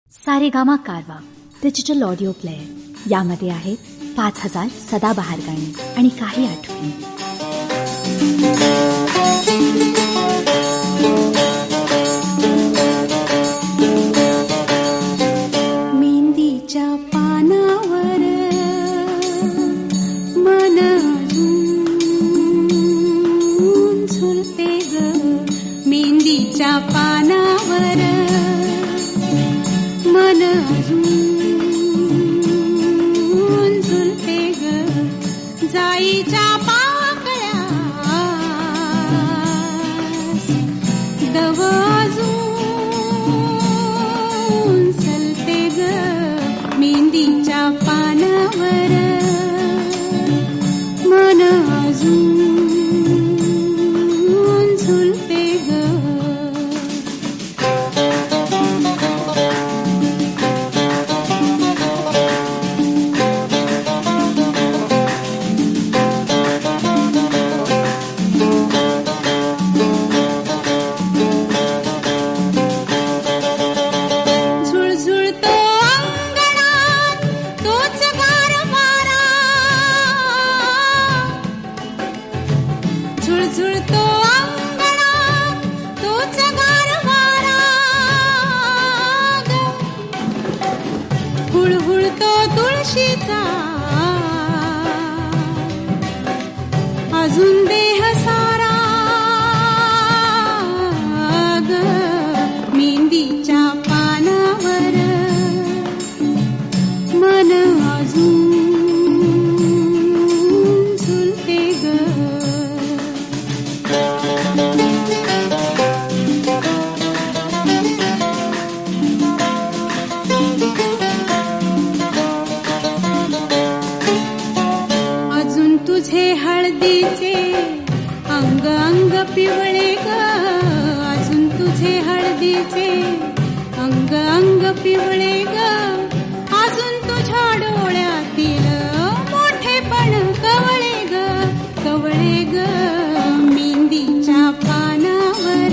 सारेगामा कारवा digital audio player. यामध्ये आहेत 5000 सदाबहार गाणी आणि काही आठवणी. मेहंदीच्या पानावर मन झुलते ग, मेहंदीच्या पानावर मन झुलते ग, जाईच्या पाकळ्या दव सलते ग, मेहंदीच्या पानावर मन झुलते ग. झुळझुळतो अंगणात तोच गारवारा ग, हुळहुळतो तुळशीचा अजून देह सारा ग, मेहंदीच्या पानावर मन अजून झुलते ग. अजून तुझे हळदीचे अंग अंग पिवळे ग, अजून तुझे हळदीचे अंग अंग पिवळे ग, अजून तुझ्या डोळ्यातील मोठेपण कवळे ग, कवळे ग, मेहंदीच्या पानावर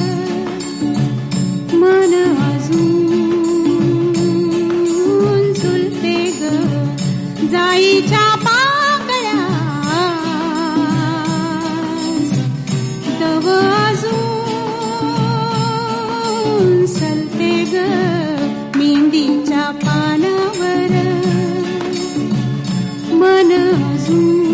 मन अजून झुलते ग, जाईच्या पाकळ्या दव सलते ग, मेहंदीच्या पानावर मन अजून